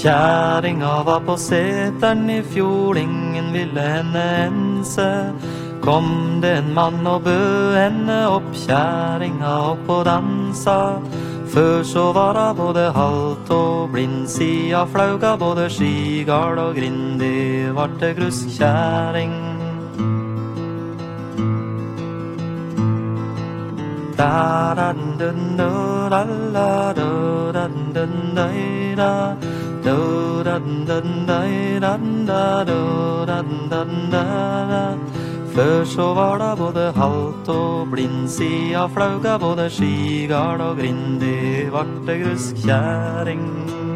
Kjæringa var på seteren I fjor, ingen ville henne ense. Kom det en mann og bød henne opp, kjæringa opp og dansa. Før så var hun både halt og blind, sida flauga både skigard og grind. Det vart det gruskkjæring. Da da dun da la la da da dun da da da dun da da da da. Før så var det både halt og blind, sida flauga både skigard og grind. Det vart det gruskkjæring.